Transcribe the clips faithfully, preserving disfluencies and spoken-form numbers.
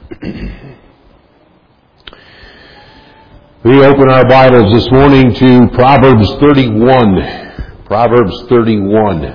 We open our Bibles this morning to Proverbs thirty-one. Proverbs thirty-one.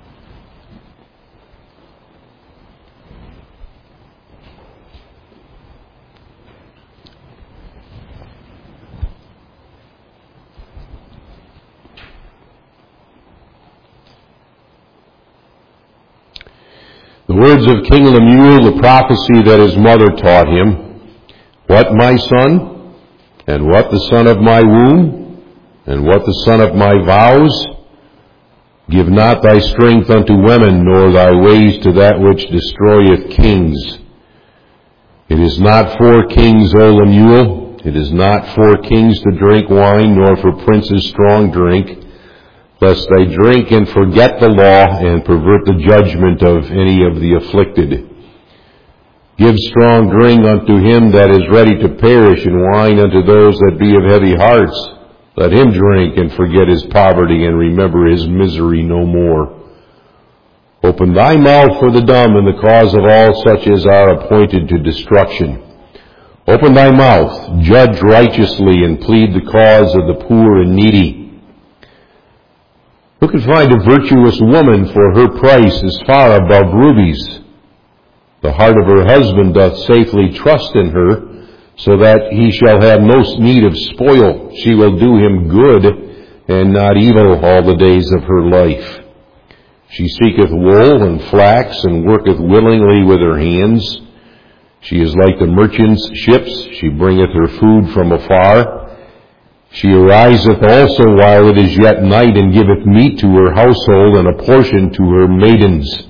The words of King Lemuel, the prophecy that his mother taught him. What, my son? And what the son of my womb? And what the son of my vows? Give not thy strength unto women, nor thy ways to that which destroyeth kings. It is not for kings, O Lemuel. It is not for kings to drink wine, nor for princes strong drink, lest they drink and forget the law, and pervert the judgment of any of the afflicted. Give strong drink unto him that is ready to perish, and wine unto those that be of heavy hearts. Let him drink and forget his poverty, and remember his misery no more. Open thy mouth for the dumb, and the cause of all such as are appointed to destruction. Open thy mouth, judge righteously, and plead the cause of the poor and needy. Who can find a virtuous woman, for her price is far above rubies? The heart of her husband doth safely trust in her, so that he shall have no need of spoil. She will do him good, and not evil, all the days of her life. She seeketh wool and flax, and worketh willingly with her hands. She is like the merchant's ships. She bringeth her food from afar. She ariseth also while it is yet night, and giveth meat to her household, and a portion to her maidens.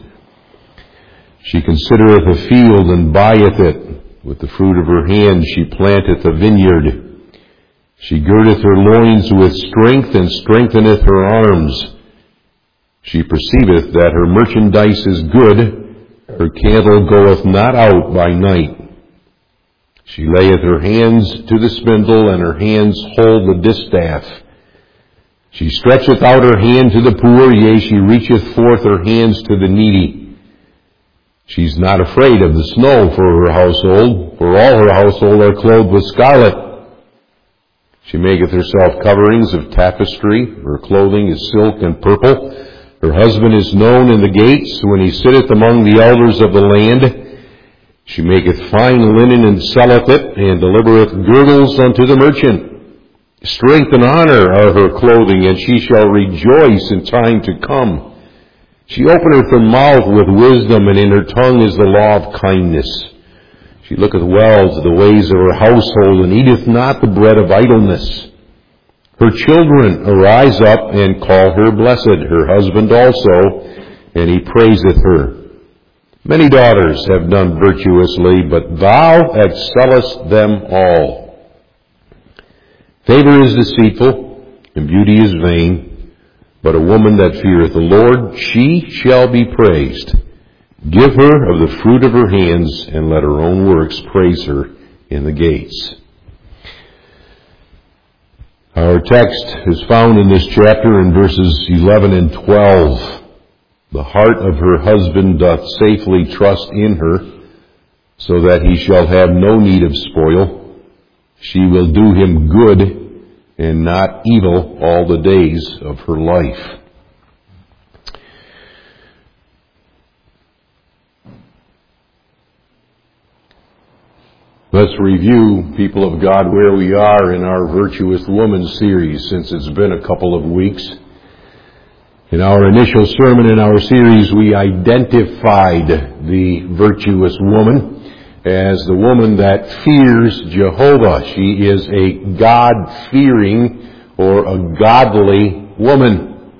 She considereth a field, and buyeth it. With the fruit of her hand she planteth a vineyard. She girdeth her loins with strength, and strengtheneth her arms. She perceiveth that her merchandise is good. Her candle goeth not out by night. She layeth her hands to the spindle, and her hands hold the distaff. She stretcheth out her hand to the poor, yea, she reacheth forth her hands to the needy. She is not afraid of the snow for her household, for all her household are clothed with scarlet. She maketh herself coverings of tapestry, her clothing is silk and purple. Her husband is known in the gates, when he sitteth among the elders of the land. She maketh fine linen, and selleth it, and delivereth girdles unto the merchant. Strength and honor are her clothing, and she shall rejoice in time to come. She openeth her mouth with wisdom, and in her tongue is the law of kindness. She looketh well to the ways of her household, and eateth not the bread of idleness. Her children arise up and call her blessed, her husband also, and he praiseth her. Many daughters have done virtuously, but thou excellest them all. Favor is deceitful, and beauty is vain. But a woman that feareth the Lord, she shall be praised. Give her of the fruit of her hands, and let her own works praise her in the gates. Our text is found in this chapter in verses eleven and twelve. The heart of her husband doth safely trust in her, so that he shall have no need of spoil. She will do him good, and not evil, all the days of her life. Let's review, people of God, where we are in our Virtuous Woman series, since it's been a couple of weeks. In our initial sermon in our series, we identified the virtuous woman as the woman that fears Jehovah. She is a God-fearing or a godly woman.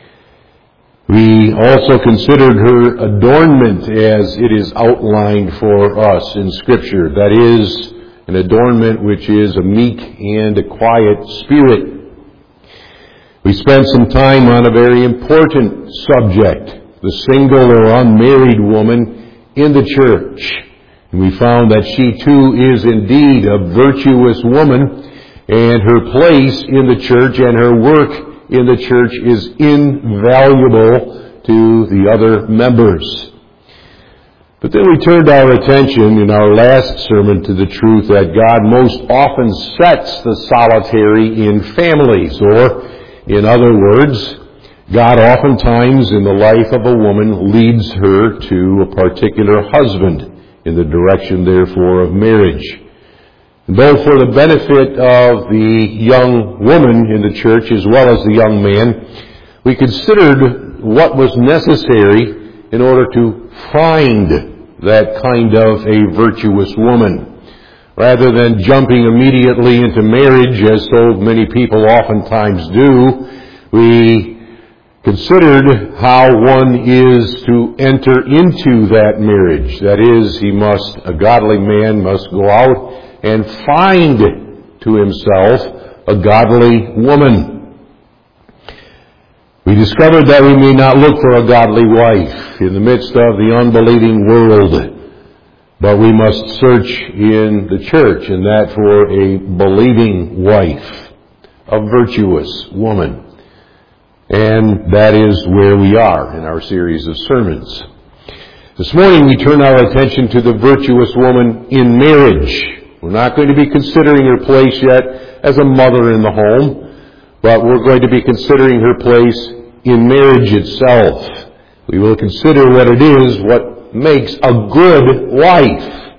We also considered her adornment as it is outlined for us in Scripture. That is, an adornment which is a meek and a quiet spirit. We spent some time on a very important subject, the single or unmarried woman in the church. And we found that she too is indeed a virtuous woman, and her place in the church and her work in the church is invaluable to the other members. But then we turned our attention in our last sermon to the truth that God most often sets the solitary in families, or in other words, God oftentimes in the life of a woman leads her to a particular husband in the direction, therefore, of marriage. And both for the benefit of the young woman in the church as well as the young man, we considered what was necessary in order to find that kind of a virtuous woman. Rather than jumping immediately into marriage, as so many people oftentimes do, we considered how one is to enter into that marriage. That is, he must, a godly man must go out and find to himself a godly woman. We discovered that we may not look for a godly wife in the midst of the unbelieving world, but we must search in the church, and that for a believing wife, a virtuous woman. And that is where we are in our series of sermons. This morning we turn our attention to the virtuous woman in marriage. We're not going to be considering her place yet as a mother in the home, but we're going to be considering her place in marriage itself. We will consider what it is, what makes a good wife.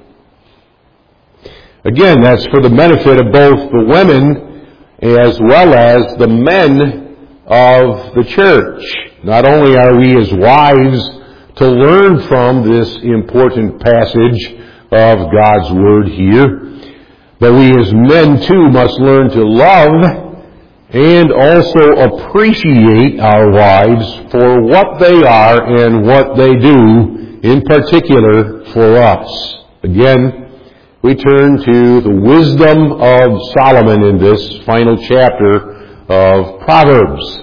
Again, that's for the benefit of both the women as well as the men of the church. Not only are we as wives to learn from this important passage of God's Word here, but we as men too must learn to love and also appreciate our wives for what they are and what they do, in particular for us. Again, we turn to the wisdom of Solomon in this final chapter of Proverbs.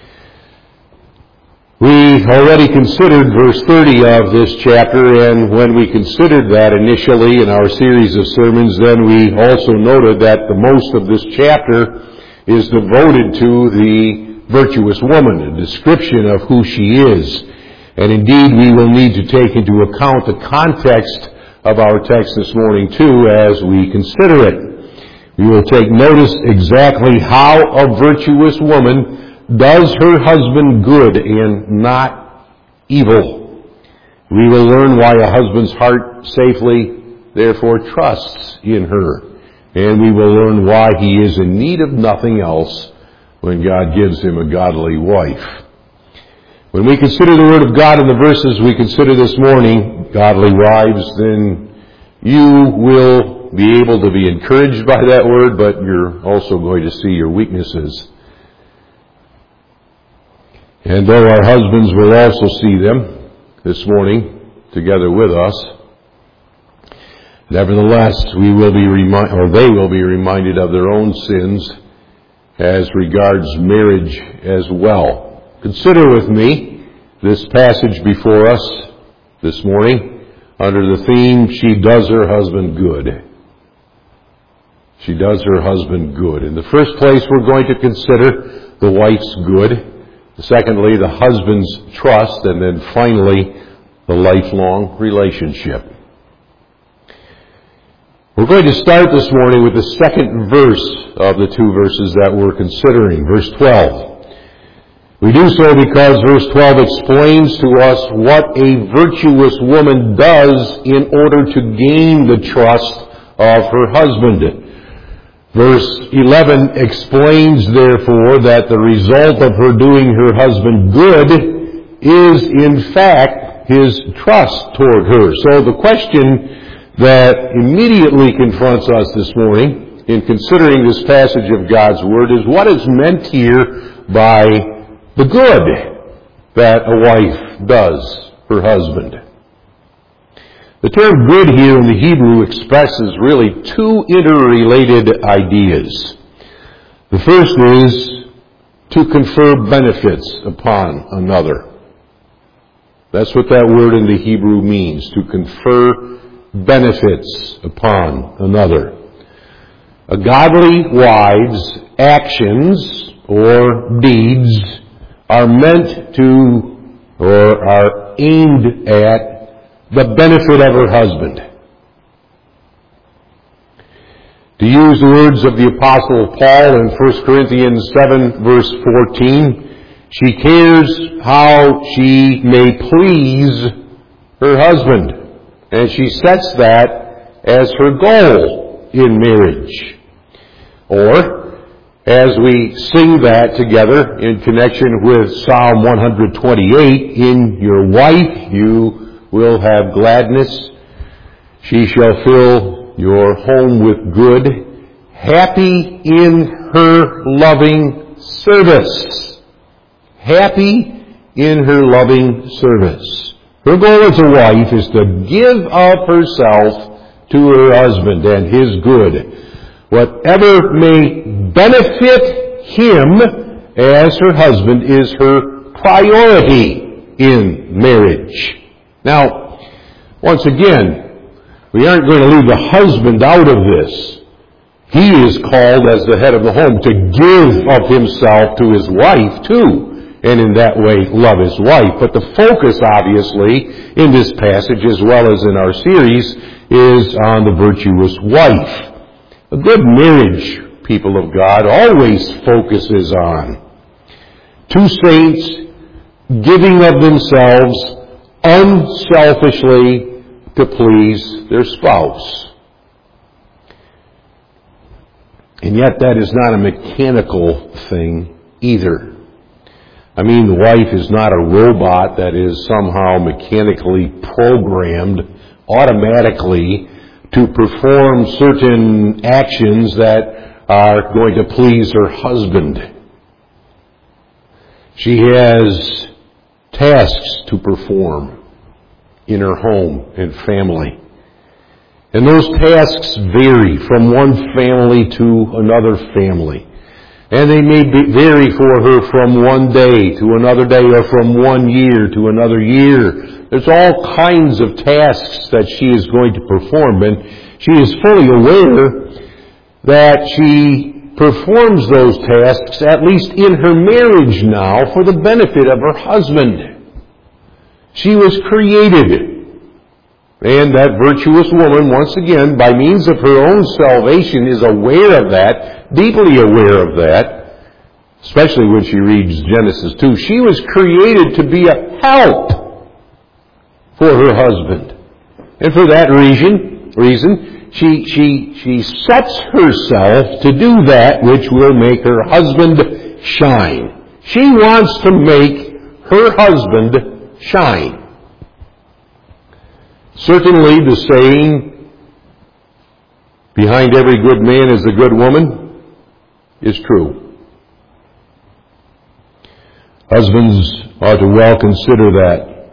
We already considered verse thirty of this chapter, and when we considered that initially in our series of sermons, then we also noted that the most of this chapter is devoted to the virtuous woman, a description of who she is. And indeed, we will need to take into account the context of our text this morning too as we consider it. We will take notice exactly how a virtuous woman does her husband good and not evil. We will learn why a husband's heart safely, therefore, trusts in her. And we will learn why he is in need of nothing else when God gives him a godly wife. When we consider the Word of God in the verses we consider this morning, godly wives, then you will be able to be encouraged by that Word, but you're also going to see your weaknesses. And though our husbands will also see them this morning together with us, nevertheless, we will be remi- or they will be reminded of their own sins as regards marriage as well. Consider with me this passage before us this morning under the theme, she does her husband good. She does her husband good. In the first place, we're going to consider the wife's good. Secondly, the husband's trust. And then finally, the lifelong relationship. We're going to start this morning with the second verse of the two verses that we're considering, verse twelve. We do so because verse twelve explains to us what a virtuous woman does in order to gain the trust of her husband. Verse eleven explains, therefore, that the result of her doing her husband good is, in fact, his trust toward her. So the question that immediately confronts us this morning in considering this passage of God's Word is what is meant here by the good that a wife does her husband. The term good here in the Hebrew expresses really two interrelated ideas. The first is to confer benefits upon another. That's what that word in the Hebrew means, to confer benefits upon another. A godly wife's actions or deeds are meant to, or are aimed at, the benefit of her husband. To use the words of the Apostle Paul in First Corinthians seven, verse fourteen, she cares how she may please her husband. And she sets that as her goal in marriage. Or, as we sing that together in connection with Psalm one twenty-eight, in your wife you will have gladness. She shall fill your home with good, happy in her loving service. Happy in her loving service. Her goal as a wife is to give of herself to her husband and his good. Whatever may benefit him as her husband is her priority in marriage. Now, once again, we aren't going to leave the husband out of this. He is called as the head of the home to give of himself to his wife too, and in that way love his wife. But the focus, obviously, in this passage as well as in our series is on the virtuous wife. A good marriage, people of God, always focuses on two saints giving of themselves unselfishly to please their spouse. And yet that is not a mechanical thing either. I mean, the wife is not a robot that is somehow mechanically programmed automatically to perform certain actions that are going to please her husband. She has tasks to perform in her home and family. And those tasks vary from one family to another family. And they may be, vary for her from one day to another day or from one year to another year. There's all kinds of tasks that she is going to perform, and she is fully aware that she performs those tasks, at least in her marriage now, for the benefit of her husband. She was created. And that virtuous woman, once again, by means of her own salvation, is aware of that, deeply aware of that, especially when she reads Genesis two. She was created to be a help for her husband. And for that reason, reason she, she, she sets herself to do that which will make her husband shine. She wants to make her husband shine. Certainly the saying, behind every good man is a good woman, is true. Husbands ought to well consider that.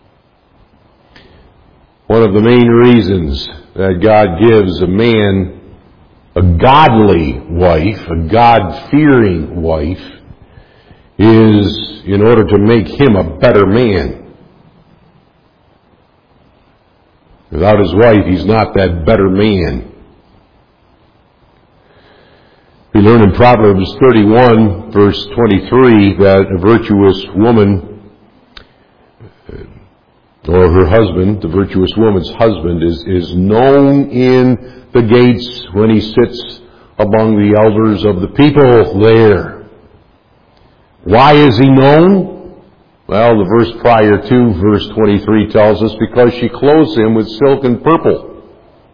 One of the main reasons that God gives a man a godly wife, a God-fearing wife, is in order to make him a better man. Without his wife, he's not that better man. We learn in Proverbs thirty-one, verse twenty-three, that a virtuous woman, or her husband, the virtuous woman's husband, is, is known in the gates when he sits among the elders of the people there. Why is he known? Well, the verse prior to verse twenty-three tells us because she clothes him with silk and purple.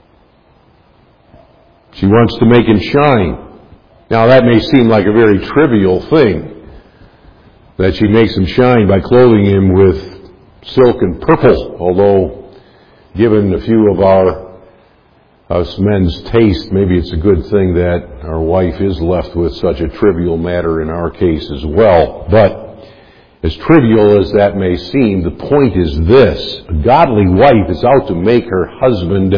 She wants to make him shine. Now that may seem like a very trivial thing, that she makes him shine by clothing him with silk and purple, although given a few of our us men's taste, maybe it's a good thing that our wife is left with such a trivial matter in our case as well. But as trivial as that may seem, the point is this. A godly wife is out to make her husband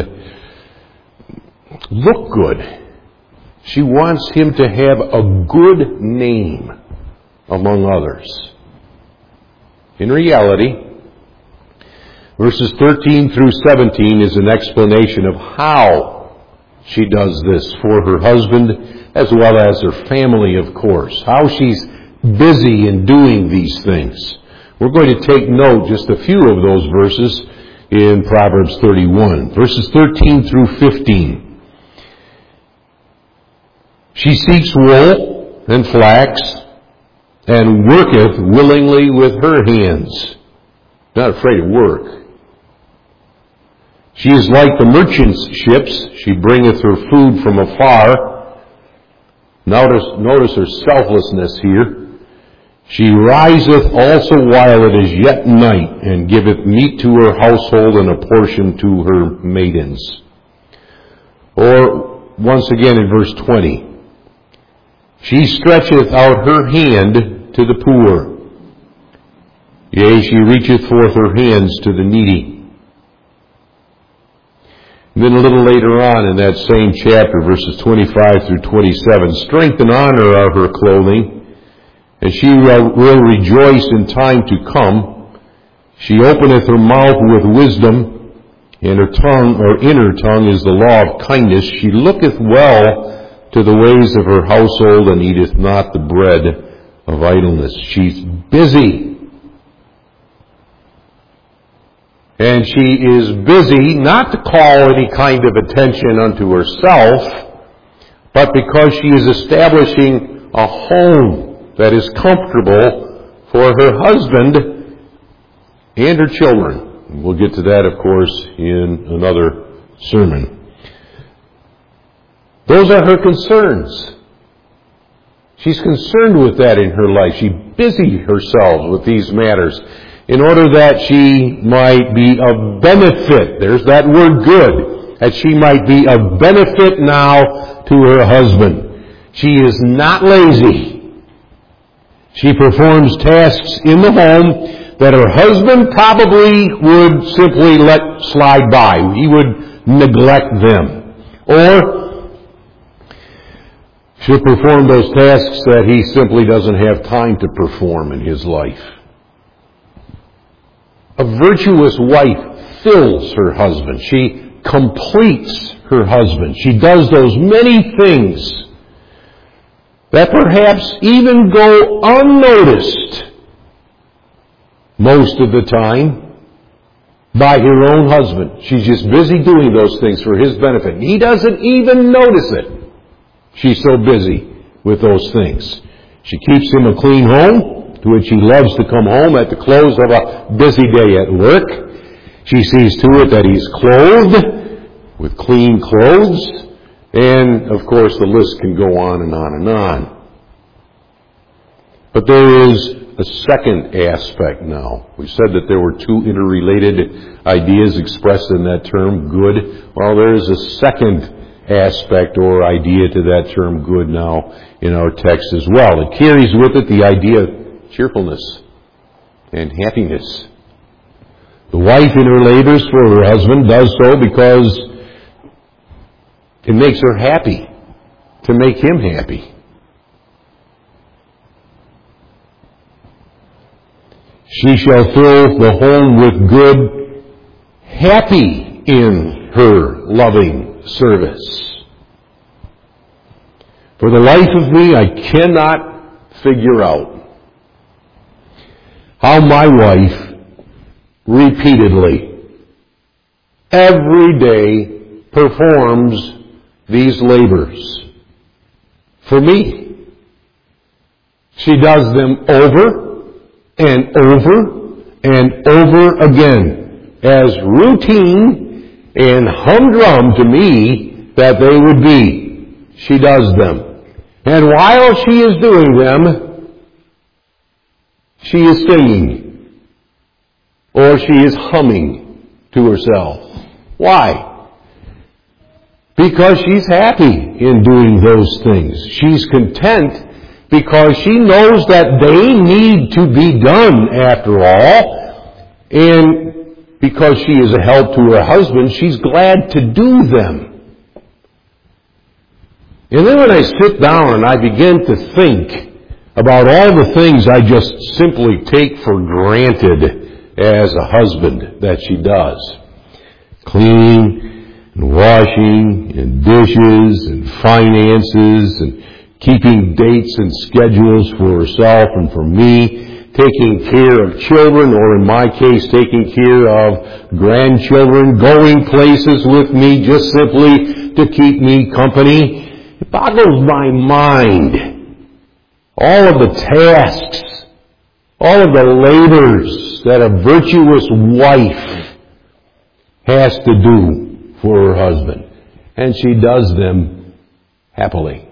look good. She wants him to have a good name among others. In reality, verses thirteen through seventeen is an explanation of how she does this for her husband as well as her family, of course. How she's busy in doing these things. We're going to take note, just a few of those verses, in Proverbs thirty-one, verses thirteen through fifteen. She seeks wool and flax, and worketh willingly with her hands. Not afraid of work. She is like the merchant's ships. She bringeth her food from afar. Notice, notice her selflessness here. She riseth also while it is yet night, and giveth meat to her household and a portion to her maidens. Or, once again in verse twenty, she stretcheth out her hand to the poor. Yea, she reacheth forth her hands to the needy. And then a little later on in that same chapter, verses twenty-five through twenty-seven, strength and honor are her clothing, and she will rejoice in time to come. She openeth her mouth with wisdom, and her tongue, or in her tongue, is the law of kindness. She looketh well to the ways of her household, and eateth not the bread of idleness. She's busy. And she is busy not to call any kind of attention unto herself, but because she is establishing a home that is comfortable for her husband and her children. We'll get to that, of course, in another sermon. Those are her concerns. She's concerned with that in her life. She busies herself with these matters in order that she might be of benefit. There's that word good. That she might be of benefit now to her husband. She is not lazy. She performs tasks in the home that her husband probably would simply let slide by. He would neglect them. Or she'll perform those tasks that he simply doesn't have time to perform in his life. A virtuous wife fills her husband. She completes her husband. She does those many things that perhaps even go unnoticed most of the time by her own husband. She's just busy doing those things for his benefit. He doesn't even notice it. She's so busy with those things. She keeps him a clean home, to which he loves to come home at the close of a busy day at work. She sees to it that he's clothed with clean clothes. And, of course, the list can go on and on and on. But there is a second aspect now. We said that there were two interrelated ideas expressed in that term, good. Well, there is a second aspect or idea to that term, good, now in our text as well. It carries with it the idea of cheerfulness and happiness. The wife in her labors for her husband does so because it makes her happy to make him happy. She shall fill the home with good, happy in her loving service. For the life of me, I cannot figure out how my wife repeatedly, every day, performs these labors for me. She does them over and over and over again, as routine and humdrum to me that they would be. She does them. And while she is doing them, she is singing, or she is humming to herself. Why? Because she's happy in doing those things. She's content because she knows that they need to be done after all. And because she is a help to her husband, she's glad to do them. And then when I sit down and I begin to think about all the things I just simply take for granted as a husband that she does. Cleaning and washing and dishes and finances and keeping dates and schedules for herself and for me, taking care of children, or in my case, taking care of grandchildren, going places with me just simply to keep me company. It boggles my mind. All of the tasks, all of the labors that a virtuous wife has to do for her husband. And she does them happily.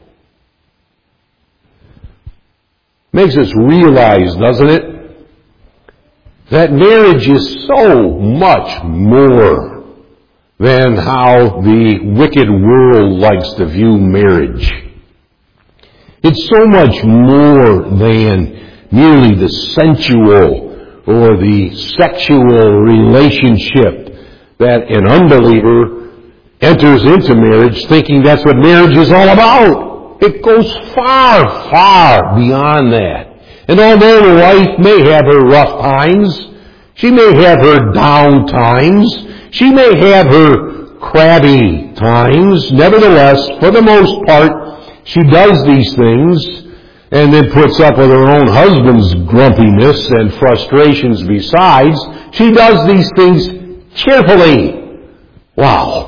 Makes us realize, doesn't it, that marriage is so much more than how the wicked world likes to view marriage. It's so much more than merely the sensual or the sexual relationship that an unbeliever enters into marriage thinking that's what marriage is all about. It goes far, far beyond that. And although the wife may have her rough times, she may have her down times, she may have her crabby times, nevertheless, for the most part, she does these things and then puts up with her own husband's grumpiness and frustrations besides. She does these things cheerfully. Wow.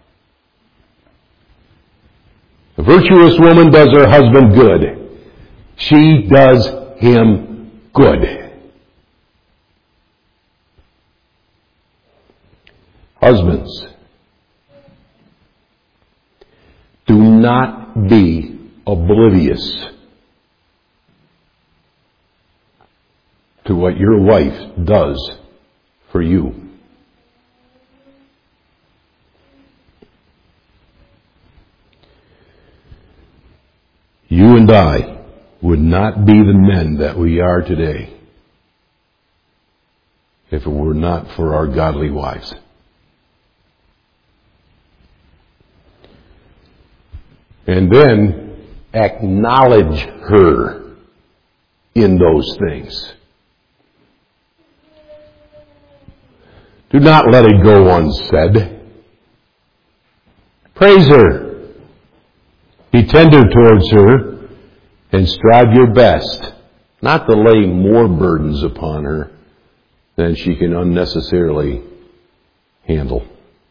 A virtuous woman does her husband good. She does him good. Husbands, do not be oblivious to what your wife does for you. You and I would not be the men that we are today if it were not for our godly wives. And then acknowledge her in those things. Do not let it go unsaid. Praise her. Be tender towards her and strive your best not to lay more burdens upon her than she can unnecessarily handle.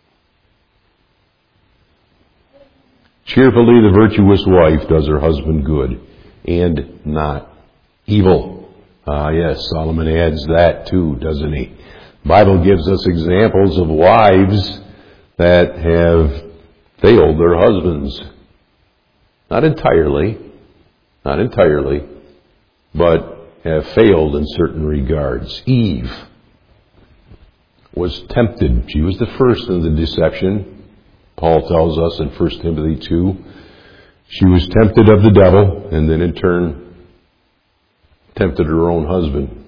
Cheerfully the virtuous wife does her husband good and not evil. Ah, yes, Solomon adds that too, doesn't he? The Bible gives us examples of wives that have failed their husbands. Not entirely, not entirely, but have failed in certain regards. Eve was tempted. She was the first in the deception. Paul tells us in First Timothy two. She was tempted of the devil and then in turn tempted her own husband.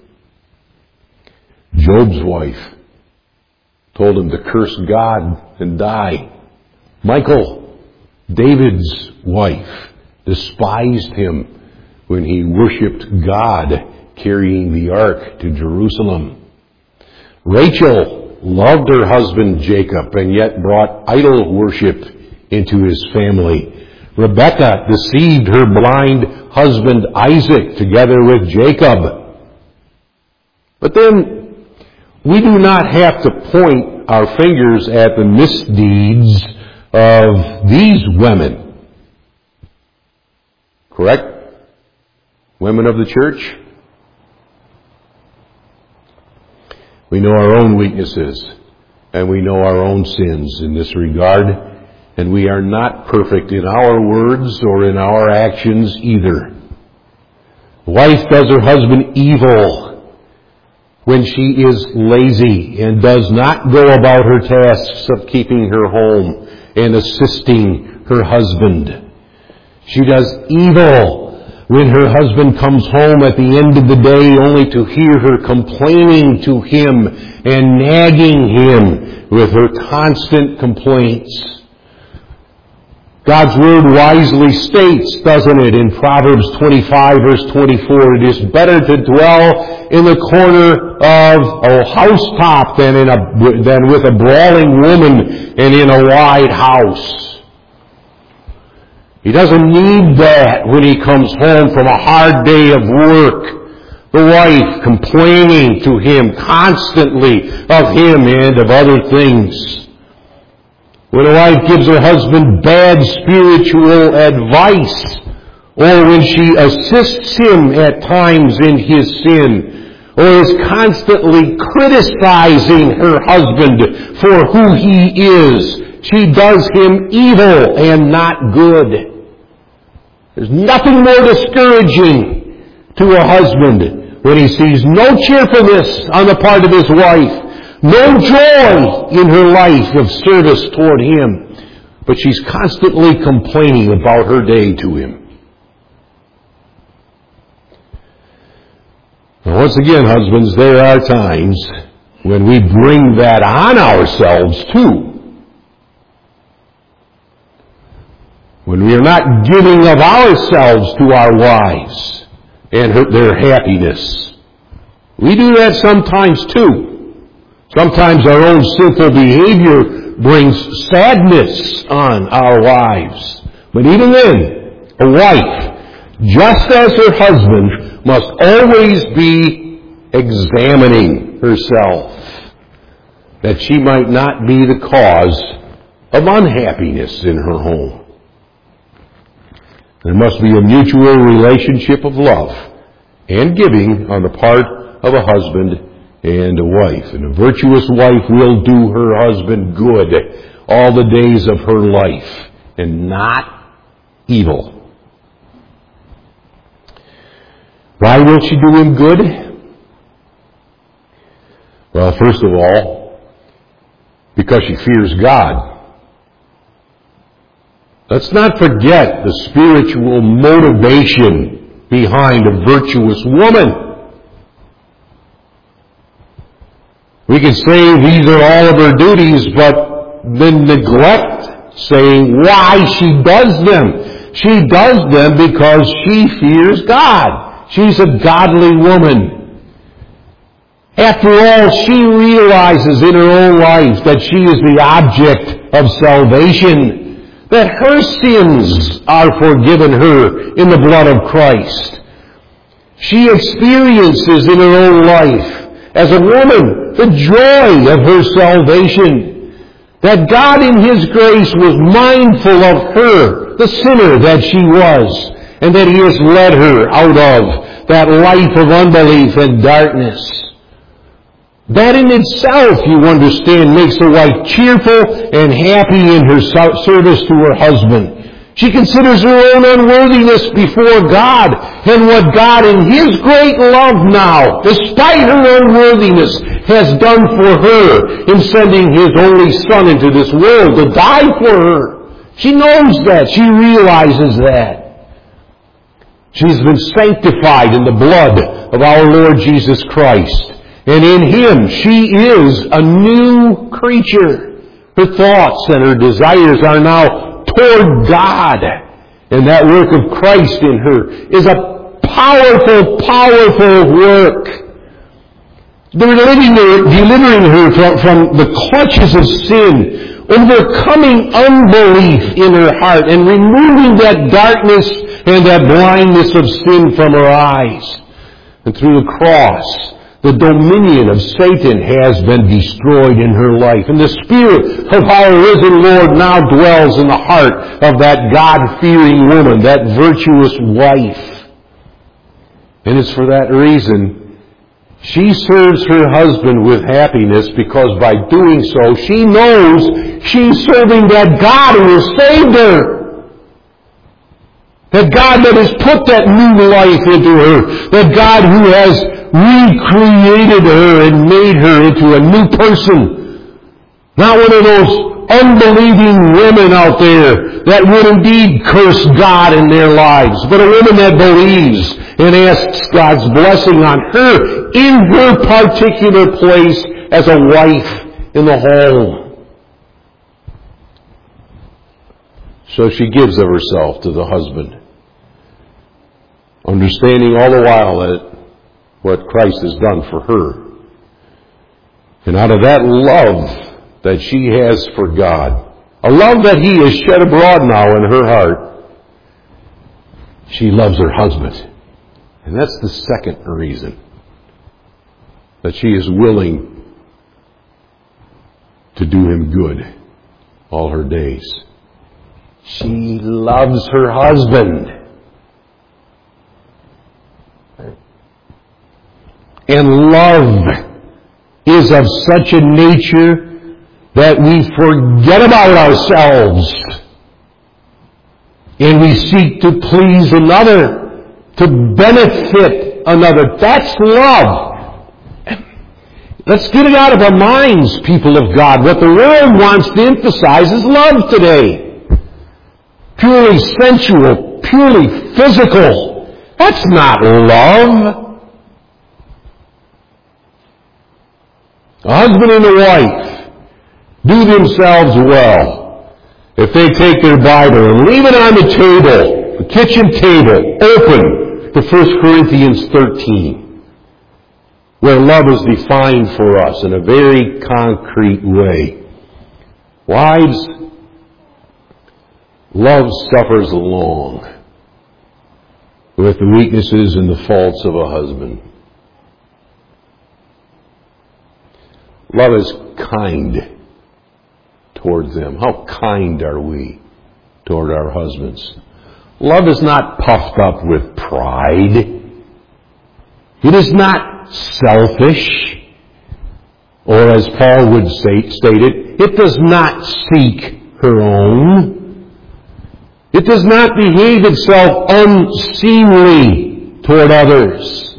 Job's wife told him to curse God and die. Michal, David's wife, despised him when he worshipped God carrying the ark to Jerusalem. Rachel loved her husband Jacob and yet brought idol worship into his family. Rebekah deceived her blind husband Isaac together with Jacob. But then we do not have to point our fingers at the misdeeds of these women. Correct? Women of the church? We know our own weaknesses and we know our own sins in this regard, and we are not perfect in our words or in our actions either. Wife does her husband evil when she is lazy and does not go about her tasks of keeping her home and assisting her husband. She does evil when her husband comes home at the end of the day only to hear her complaining to him and nagging him with her constant complaints. God's Word wisely states, doesn't it, in Proverbs twenty-five, verse twenty-four, it is better to dwell in the corner of a housetop than, in a, than with a brawling woman and in a wide house. He doesn't need that when he comes home from a hard day of work. The wife complaining to him constantly of him and of other things. When a wife gives her husband bad spiritual advice, or when she assists him at times in his sin, or is constantly criticizing her husband for who he is, she does him evil and not good. There's nothing more discouraging to a husband when he sees no cheerfulness on the part of his wife, no joy in her life of service toward him, but she's constantly complaining about her day to him. Now, once again, husbands, there are times when we bring that on ourselves too. When we are not giving of ourselves to our wives and her, their happiness. We do that sometimes too. Sometimes our own sinful behavior brings sadness on our wives. But even then, a wife, just as her husband, must always be examining herself, that she might not be the cause of unhappiness in her home. There must be a mutual relationship of love and giving on the part of a husband and a wife. And a virtuous wife will do her husband good all the days of her life and not evil. Why will she do him good? Well, first of all, because she fears God. Let's not forget the spiritual motivation behind a virtuous woman. We can say these are all of her duties, but then neglect saying why she does them. She does them because she fears God. She's a godly woman. After all, she realizes in her own life that she is the object of salvation, that her sins are forgiven her in the blood of Christ. She experiences in her own life, as a woman, the joy of her salvation, that God in His grace was mindful of her, the sinner that she was, and that He has led her out of that life of unbelief and darkness. That in itself, you understand, makes a wife cheerful and happy in her service to her husband. She considers her own unworthiness before God, and what God in His great love now, despite her unworthiness, has done for her in sending His only Son into this world to die for her. She knows that. She realizes that. She's been sanctified in the blood of our Lord Jesus Christ. And in Him, she is a new creature. Her thoughts and her desires are now toward God. And that work of Christ in her is a powerful, powerful work. Delivering her, delivering her from, from the clutches of sin, overcoming unbelief in her heart, and removing that darkness and that blindness of sin from her eyes. And through the cross, the dominion of Satan has been destroyed in her life. And the Spirit of our risen Lord now dwells in the heart of that God-fearing woman, that virtuous wife. And it's for that reason she serves her husband with happiness, because by doing so she knows she's serving that God who has saved her. That God that has put that new life into her. That God who has recreated her and made her into a new person. Not one of those unbelieving women out there that would indeed curse God in their lives, but a woman that believes and asks God's blessing on her in her particular place as a wife in the home. So she gives of herself to the husband, understanding all the while that what Christ has done for her. And out of that love that she has for God, a love that He has shed abroad now in her heart, she loves her husband. And that's the second reason that she is willing to do him good all her days. She loves her husband. And love is of such a nature that we forget about ourselves and we seek to please another, to benefit another. That's love. Let's get it out of our minds, people of God. What the world wants to emphasize is love today. Purely sensual, purely physical. That's not love. A husband and a wife do themselves well if they take their Bible and leave it on the table, the kitchen table, open to First Corinthians thirteen, where love is defined for us in a very concrete way. Wives, love suffers long with the weaknesses and the faults of a husband. Love is kind towards them. How kind are we toward our husbands? Love is not puffed up with pride. It is not selfish. Or as Paul would say, state it, it does not seek her own. It does not behave itself unseemly toward others.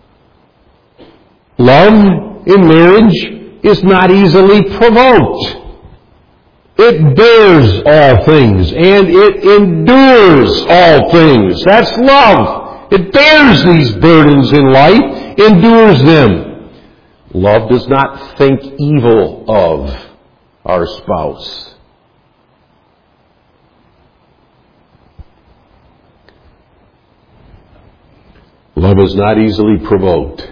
Love in marriage is not easily provoked. It bears all things, and it endures all things. That's love. It bears these burdens in life, endures them. Love does not think evil of our spouse. Love is not easily provoked.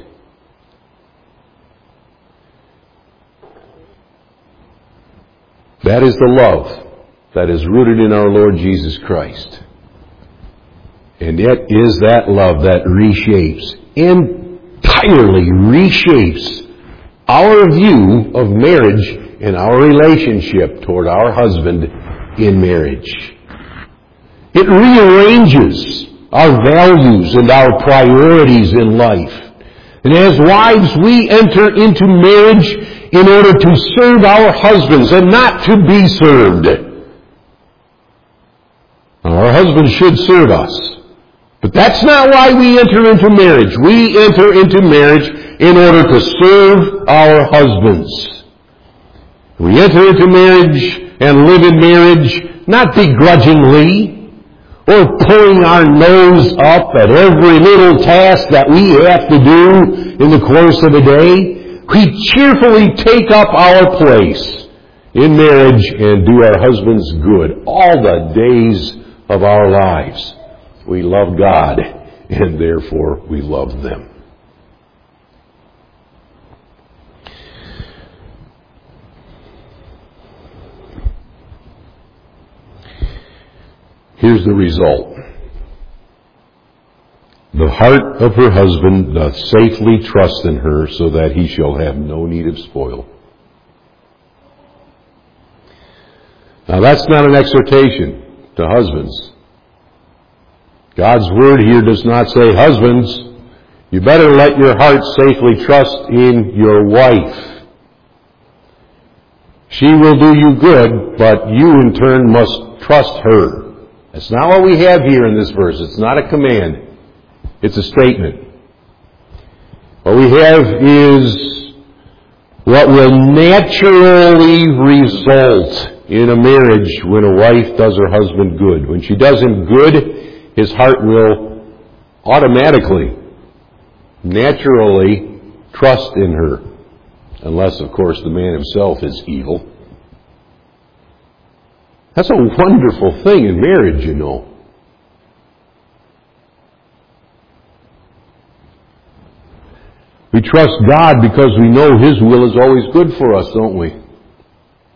That is the love that is rooted in our Lord Jesus Christ. And it is that love that reshapes, entirely reshapes our view of marriage and our relationship toward our husband in marriage. It rearranges our values and our priorities in life. And as wives, we enter into marriage in order to serve our husbands and not to be served. Our husbands should serve us. But that's not why we enter into marriage. We enter into marriage in order to serve our husbands. We enter into marriage and live in marriage not begrudgingly or pulling our nose up at every little task that we have to do in the course of a day. We cheerfully take up our place in marriage and do our husbands good all the days of our lives. We love God, and therefore we love them. Here's the result. The heart of her husband doth safely trust in her, so that he shall have no need of spoil. Now that's not an exhortation to husbands. God's word here does not say, husbands, you better let your heart safely trust in your wife. She will do you good, but you in turn must trust her. That's not what we have here in this verse. It's not a command. It's a statement. What we have is what will naturally result in a marriage when a wife does her husband good. When she does him good, his heart will automatically, naturally trust in her. Unless, of course, the man himself is evil. That's a wonderful thing in marriage, you know. We trust God because we know His will is always good for us, don't we?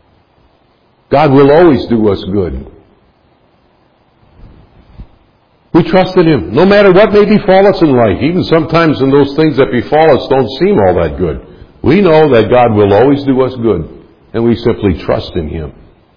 God will always do us good. We trust in Him, no matter what may befall us in life. Even sometimes when those things that befall us don't seem all that good. We know that God will always do us good, and we simply trust in Him.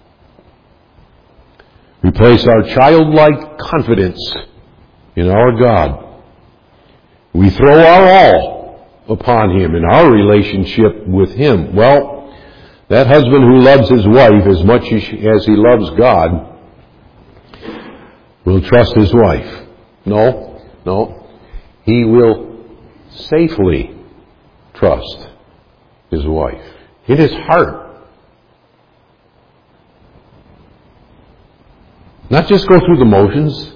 We place our childlike confidence in our God. We throw our all upon Him in our relationship with Him. Well, that husband who loves his wife as much as he loves God will trust his wife. No, no. He will safely trust his wife in his heart. Not just go through the motions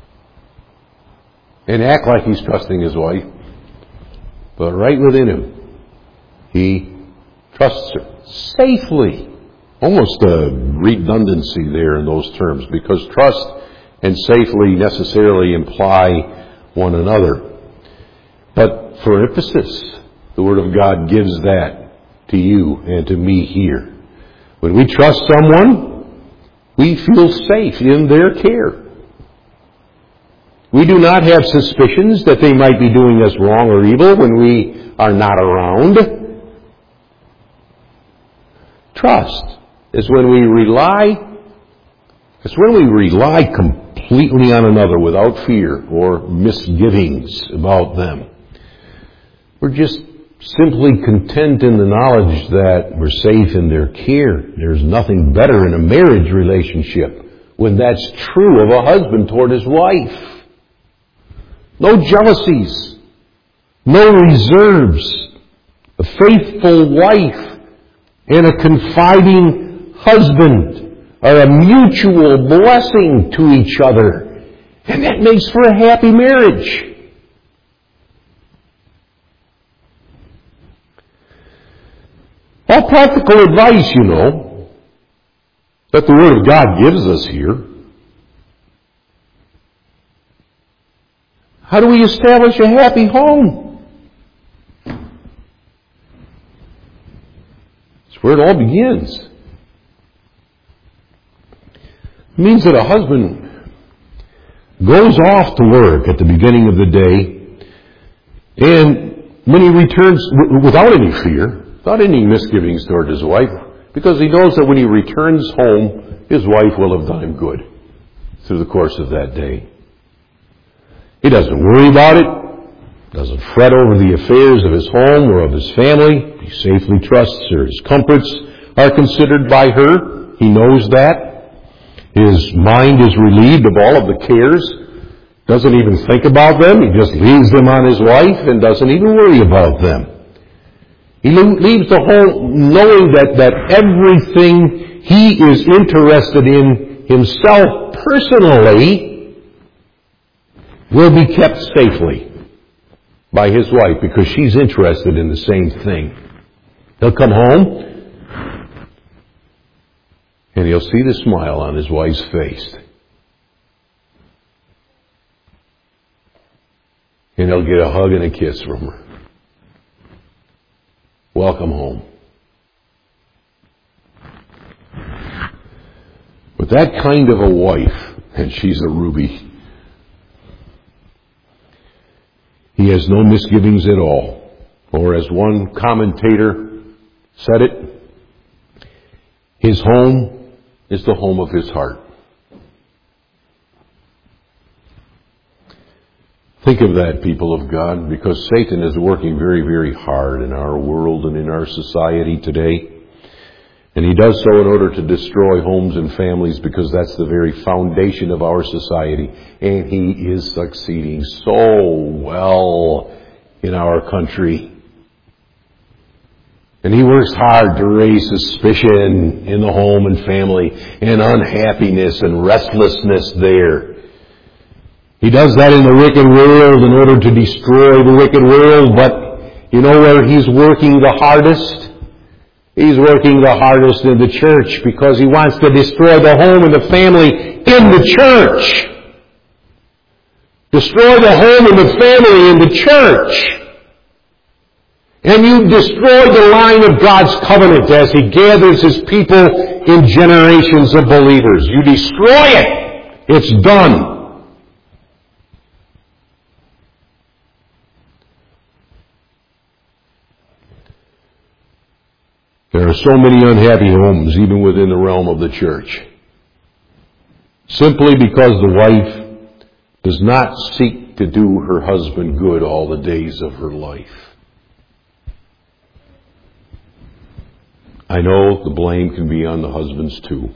and act like he's trusting his wife, but right within him, he trusts her safely. Almost a redundancy there in those terms, because trust and safely necessarily imply one another. But for emphasis, the Word of God gives that to you and to me here. When we trust someone, we feel safe in their care. We do not have suspicions that they might be doing us wrong or evil when we are not around. Trust is when we rely, it's when we rely completely on another without fear or misgivings about them. We're just simply content in the knowledge that we're safe in their care. There's nothing better in a marriage relationship when that's true of a husband toward his wife. No jealousies, no reserves. A faithful wife and a confiding husband are a mutual blessing to each other. And that makes for a happy marriage. All practical advice, you know, that the Word of God gives us here. How do we establish a happy home? It's where it all begins. It means that a husband goes off to work at the beginning of the day, and when he returns without any fear, without any misgivings toward his wife, because he knows that when he returns home, his wife will have done him good through the course of that day. He doesn't worry about it, doesn't fret over the affairs of his home or of his family. He safely trusts her. His comforts are considered by her. He knows that. His mind is relieved of all of the cares. Doesn't even think about them. He just leaves them on his wife and doesn't even worry about them. He leaves the home knowing that, that everything he is interested in himself personally will be kept safely by his wife because she's interested in the same thing. He'll come home and he'll see the smile on his wife's face. And he'll get a hug and a kiss from her. Welcome home. With that kind of a wife, and she's a ruby, he has no misgivings at all. Or as one commentator said it, his home is the home of his heart. Think of that, people of God, because Satan is working very, very hard in our world and in our society today. And he does so in order to destroy homes and families because that's the very foundation of our society. And he is succeeding so well in our country. And he works hard to raise suspicion in the home and family and unhappiness and restlessness there. He does that in the wicked world in order to destroy the wicked world, but you know where he's working the hardest? He's working the hardest in the church because he wants to destroy the home and the family in the church. Destroy the home and the family in the church. And you destroy the line of God's covenant as he gathers his people in generations of believers. You destroy it. It's done. There are so many unhappy homes, even within the realm of the church, simply because the wife does not seek to do her husband good all the days of her life. I know the blame can be on the husbands too.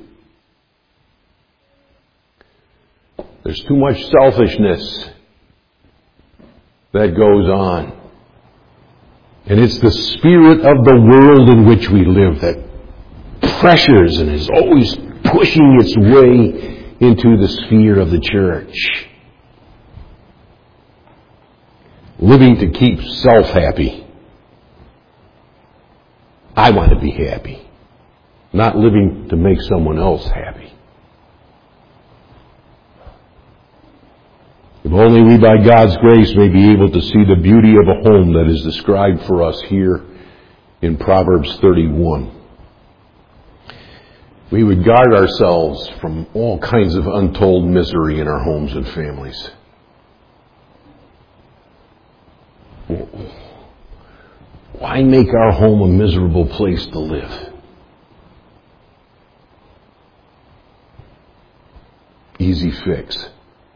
There's too much selfishness that goes on. And it's the spirit of the world in which we live that pressures and is always pushing its way into the sphere of the church. Living to keep self happy. I want to be happy. Not living to make someone else happy. If only we by God's grace may be able to see the beauty of a home that is described for us here in Proverbs thirty-one. We would guard ourselves from all kinds of untold misery in our homes and families. Why make our home a miserable place to live? Easy fix.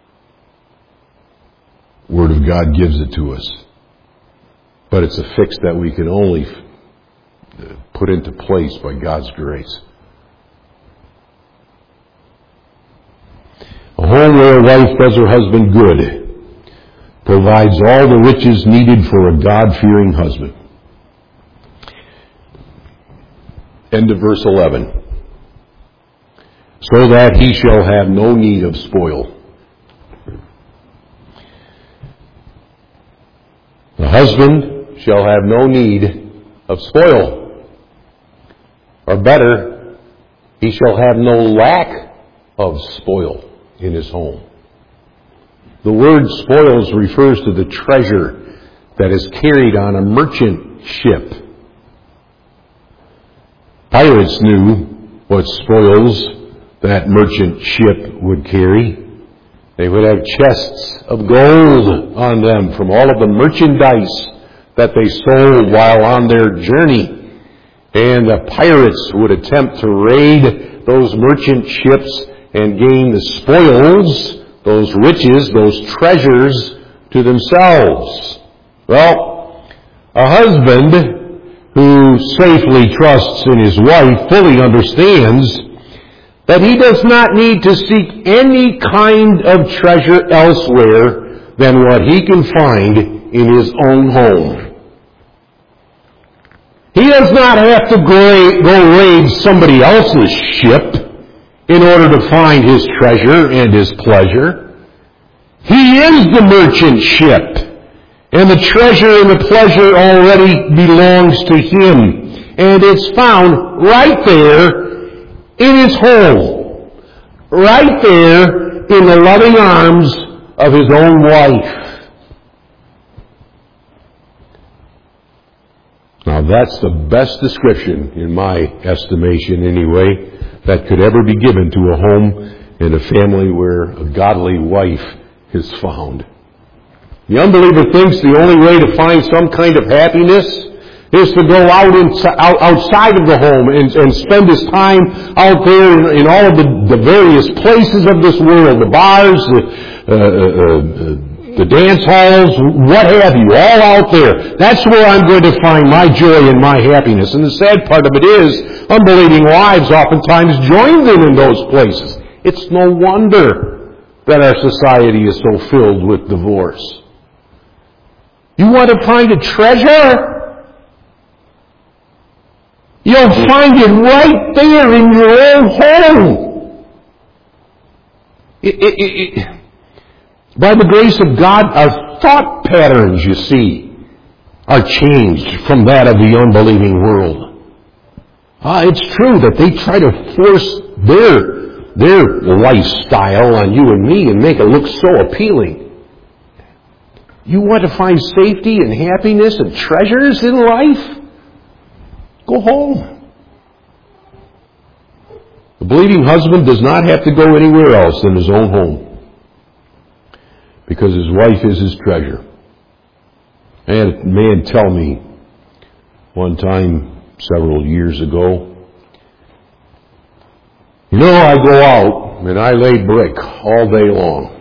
Word of God gives it to us. But it's a fix that we can only put into place by God's grace. A home where a wife does her husband good provides all the riches needed for a God-fearing husband. End of verse eleven. So that he shall have no need of spoil. The husband shall have no need of spoil. Or better, he shall have no lack of spoil in his home. The word spoils refers to the treasure that is carried on a merchant ship. Pirates knew what spoils that merchant ship would carry. They would have chests of gold on them from all of the merchandise that they sold while on their journey. And the pirates would attempt to raid those merchant ships and gain the spoils, those riches, those treasures to themselves. Well, a husband who safely trusts in his wife fully understands that he does not need to seek any kind of treasure elsewhere than what he can find in his own home. He does not have to go, go raid somebody else's ship in order to find his treasure and his pleasure. He is the merchant ship, and the treasure and the pleasure already belongs to him. And it's found right there in his home, right there in the loving arms of his own wife. Now that's the best description, in my estimation anyway, that could ever be given to a home and a family where a godly wife is found. The unbeliever thinks the only way to find some kind of happiness is to go out, in, out outside of the home and, and spend his time out there in, in all of the, the various places of this world, the bars, the, uh, uh, the dance halls, what have you, all out there. That's where I'm going to find my joy and my happiness. And the sad part of it is, unbelieving wives oftentimes join them in those places. It's no wonder that our society is so filled with divorce. You want to find a treasure? You'll find it right there in your own home. It, it, it, it, by the grace of God, our thought patterns, you see, are changed from that of the unbelieving world. Uh, it's true that they try to force their, their lifestyle on you and me and make it look so appealing. You want to find safety and happiness and treasures in life? Go home. The believing husband does not have to go anywhere else than his own home, because his wife is his treasure. I had a man tell me one time several years ago. You know, I go out and I lay brick all day long.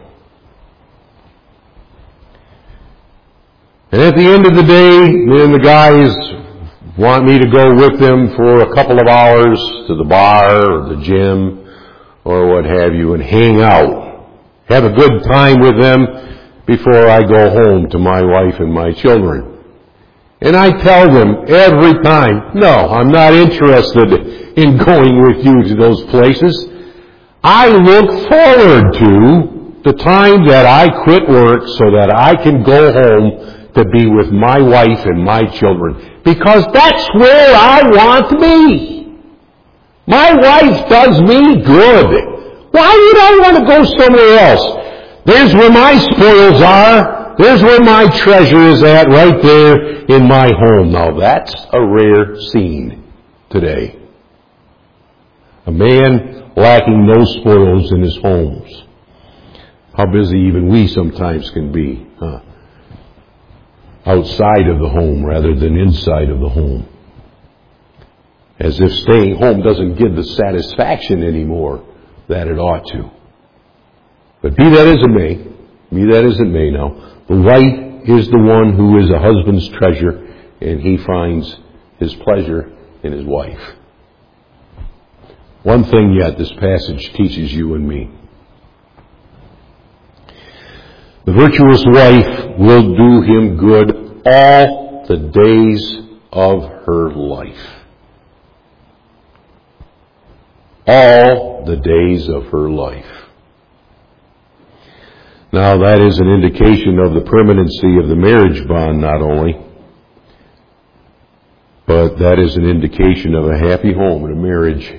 And at the end of the day, then the guys want me to go with them for a couple of hours to the bar or the gym or what have you and hang out. Have a good time with them before I go home to my wife and my children. And I tell them every time, no, I'm not interested in going with you to those places. I look forward to the time that I quit work so that I can go home to be with my wife and my children. Because that's where I want to be. My wife does me good. Why would I want to go somewhere else? There's where my spoils are. There's where my treasure is at, right there in my home. Now that's a rare scene today. A man lacking no spoils in his homes. How busy even we sometimes can be, huh? Outside of the home rather than inside of the home. As if staying home doesn't give the satisfaction anymore that it ought to. But be that as it may, be that as it may now, the wife is the one who is a husband's treasure, and he finds his pleasure in his wife. One thing yet this passage teaches you and me. The virtuous wife will do him good all the days of her life. All the days of her life. Now that is an indication of the permanency of the marriage bond not only, but that is an indication of a happy home and a marriage.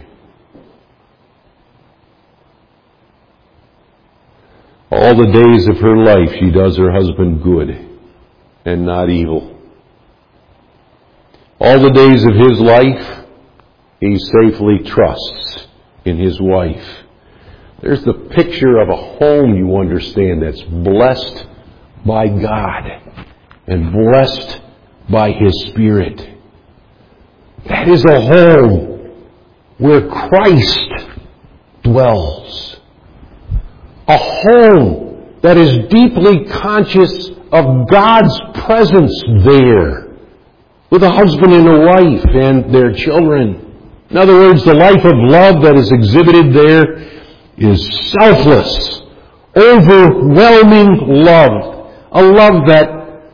All the days of her life she does her husband good and not evil. All the days of his life he safely trusts in his wife. There's the picture of a home, you understand, that's blessed by God and blessed by His Spirit. That is a home where Christ dwells. A home that is deeply conscious of God's presence there, with a husband and a wife and their children. In other words, the life of love that is exhibited there is selfless, overwhelming love. A love that,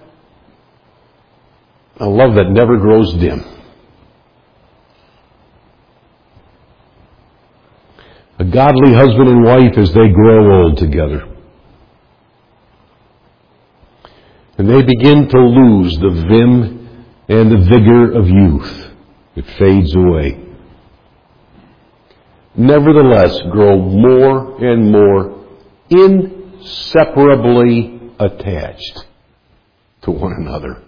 a love that never grows dim. A godly husband and wife as they grow old together. And they begin to lose the vim and the vigor of youth. It fades away. Nevertheless, grow more and more inseparably attached to one another.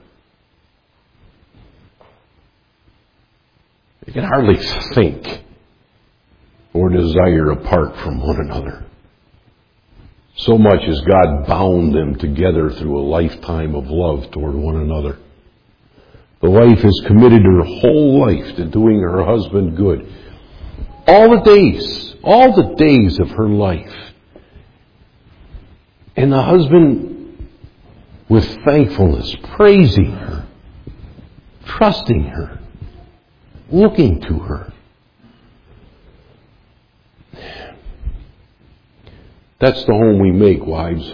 You can hardly think or desire apart from one another. So much as God bound them together through a lifetime of love toward one another. The wife has committed her whole life to doing her husband good. All the days, all the days of her life. And the husband, with thankfulness, praising her, trusting her, looking to her. That's the home we make, wives.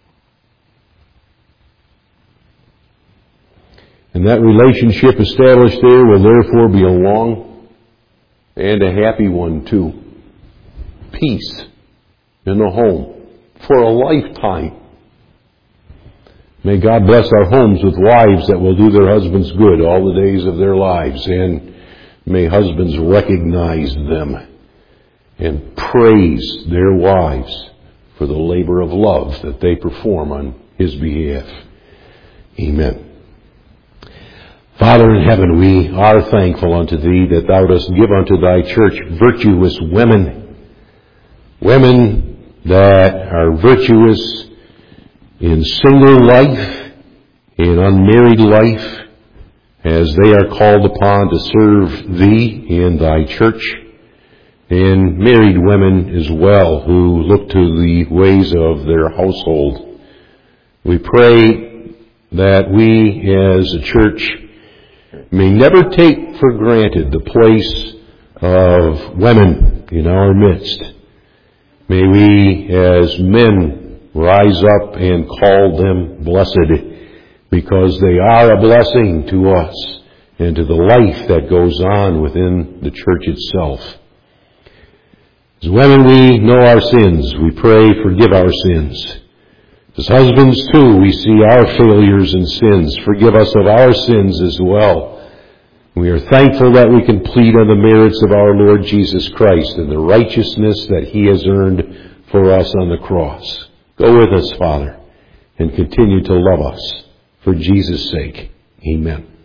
And that relationship established there will therefore be a long and a happy one too. Peace in the home for a lifetime. May God bless our homes with wives that will do their husbands good all the days of their lives. And may husbands recognize them and praise their wives for the labor of love that they perform on His behalf. Amen. Father in heaven, we are thankful unto Thee that Thou dost give unto Thy church virtuous women. Women that are virtuous in single life, in unmarried life, as they are called upon to serve Thee in Thy church, and married women as well who look to the ways of their household. We pray that we as a church may never take for granted the place of women in our midst. May we as men rise up and call them blessed, because they are a blessing to us and to the life that goes on within the church itself. As women, we know our sins. We pray, forgive our sins. As husbands, too, we see our failures and sins. Forgive us of our sins as well. We are thankful that we can plead on the merits of our Lord Jesus Christ and the righteousness that He has earned for us on the cross. Go with us, Father, and continue to love us. For Jesus' sake, amen.